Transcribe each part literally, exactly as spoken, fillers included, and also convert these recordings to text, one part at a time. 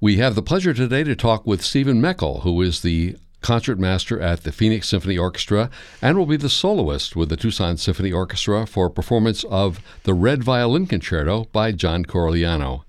We have the pleasure today to talk with Stephen Meckel, who is the concertmaster at the Phoenix Symphony Orchestra and will be the soloist with the Tucson Symphony Orchestra for a performance of the Red Violin Concerto by John Corigliano.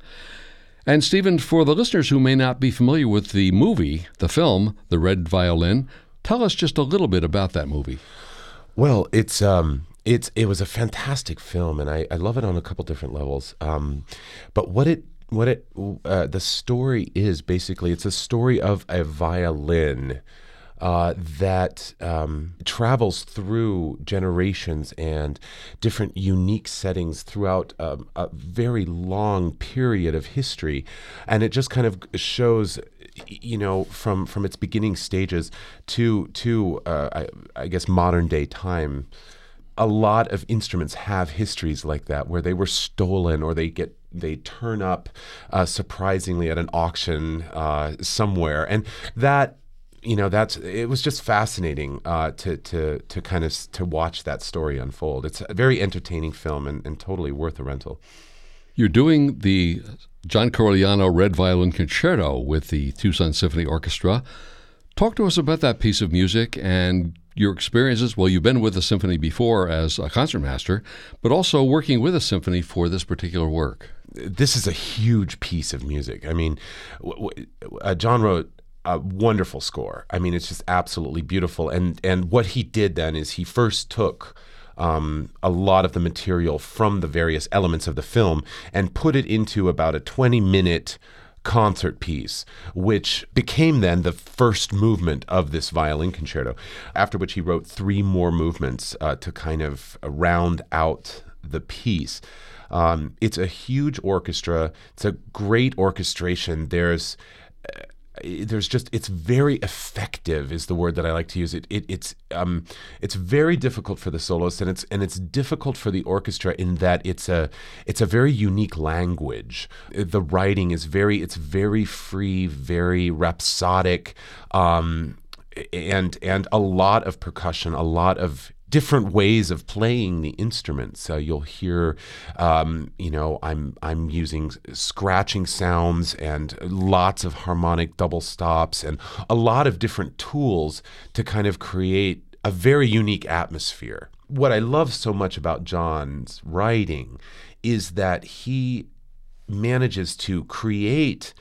And Stephen, for the listeners who may not be familiar with the movie, the film, The Red Violin, tell us just a little bit about that movie. Well, it's um, it's it was a fantastic film, and I, I love it on a couple different levels. Um, but what it what it uh, the story is basically, it's a story of a violin uh, that um, travels through generations and different unique settings throughout um, a very long period of history, and it just kind of shows, you know, from from its beginning stages to to uh, I, I guess modern day time. A lot of instruments have histories like that, where they were stolen or they get they turn up uh, surprisingly at an auction uh, somewhere, and that, you know, that's it was just fascinating uh, to to to kind of to watch that story unfold. It's a very entertaining film and, and totally worth a rental. You're doing the John Corigliano Red Violin Concerto with the Tucson Symphony Orchestra. Talk to us about that piece of music and your experiences. Well, you've been with the symphony before as a concertmaster, but also working with a symphony for this particular work. This is a huge piece of music. I mean, w- w- uh, John wrote a wonderful score. I mean, it's just absolutely beautiful. And and what he did then is he first took um, a lot of the material from the various elements of the film and put it into about a twenty-minute concert piece, which became then the first movement of this violin concerto, after which he wrote three more movements uh, to kind of round out the piece. Um, it's a huge orchestra. It's a great orchestration. There's uh, there's just, it's very effective is the word that I like to use. It, it it's um it's very difficult for the soloist, and it's and it's difficult for the orchestra in that it's a it's a very unique language. The writing is very it's very free, very rhapsodic, um, and and a lot of percussion, a lot of different ways of playing the instruments. Uh, you'll hear, um, you know, I'm I'm using scratching sounds and lots of harmonic double stops and a lot of different tools to kind of create a very unique atmosphere. What I love so much about John's writing is that he manages to create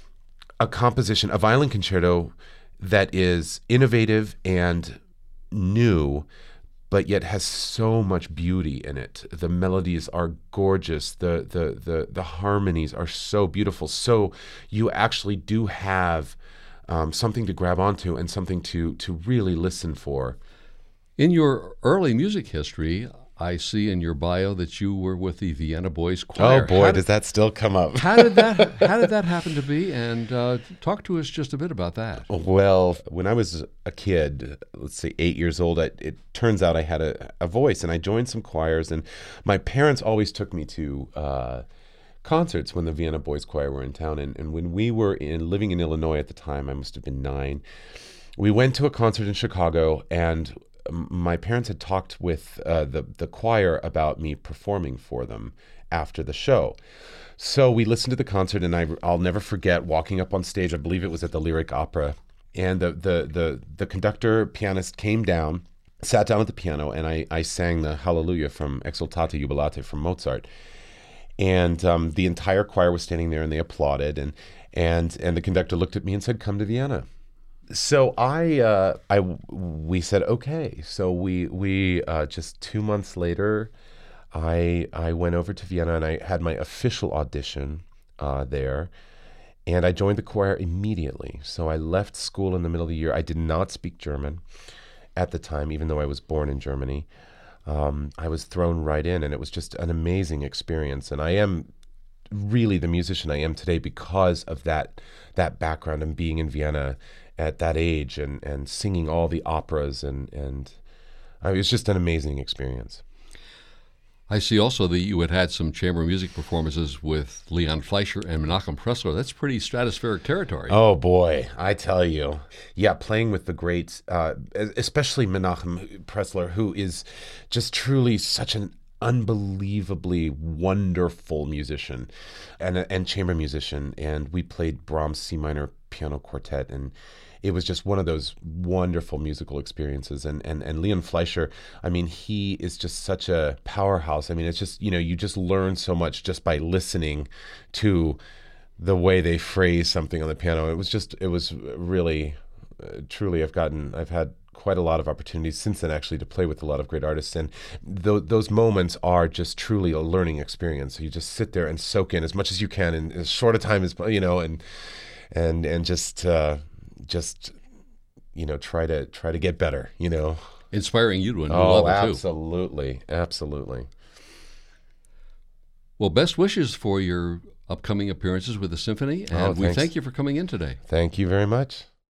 a composition, a violin concerto that is innovative and new, but yet has so much beauty in it. The melodies are gorgeous. The the the the harmonies are so beautiful. So you actually do have um, something to grab onto and something to to really listen for. In your early music history, I see in your bio that you were with the Vienna Boys Choir. Oh boy, how does did, that still come up? how did that How did that happen to be? And uh, talk to us just a bit about that. Well, when I was a kid, let's say eight years old, I, it turns out I had a, a voice, and I joined some choirs. And my parents always took me to uh, concerts when the Vienna Boys Choir were in town. And, and when we were in living in Illinois at the time, I must have been nine. We went to a concert in Chicago, and my parents had talked with uh, the the choir about me performing for them after the show. So we listened to the concert, and I, I'll never forget walking up on stage. I believe it was at the Lyric Opera, and the the the, the conductor pianist came down, sat down at the piano, and I, I sang the Hallelujah from Exultate Jubilate from Mozart. And um, the entire choir was standing there, and they applauded, and and and the conductor looked at me and said, "Come to Vienna." So I, uh, I, we said okay. So we, we uh, just two months later, I, I went over to Vienna, and I had my official audition uh, there, and I joined the choir immediately. So I left school in the middle of the year. I did not speak German at the time, even though I was born in Germany. Um, I was thrown right in, and it was just an amazing experience. And I am really the musician I am today because of that, that background and being in Vienna at that age, and, and singing all the operas, and, and uh, it was just an amazing experience. I see also that you had had some chamber music performances with Leon Fleischer and Menachem Pressler. That's pretty stratospheric territory. Oh boy, I tell you. Yeah, playing with the greats, uh, especially Menachem Pressler, who is just truly such an unbelievably wonderful musician and and chamber musician, and we played Brahms C minor piano quartet, and it was just one of those wonderful musical experiences. And, and and Leon Fleischer, I mean, he is just such a powerhouse. I mean, it's just, you know, you just learn so much just by listening to the way they phrase something on the piano. It was just, it was really, uh, truly, I've gotten, I've had quite a lot of opportunities since then actually to play with a lot of great artists, and th- those moments are just truly a learning experience. So you just sit there and soak in as much as you can in as short a time as, you know, and and and just uh, just you know try to try to get better, you know. Inspiring you to a new Oh, level too. absolutely, absolutely. Well, best wishes for your upcoming appearances with the symphony, and Oh, we thanks. thank you for coming in today. Thank you very much.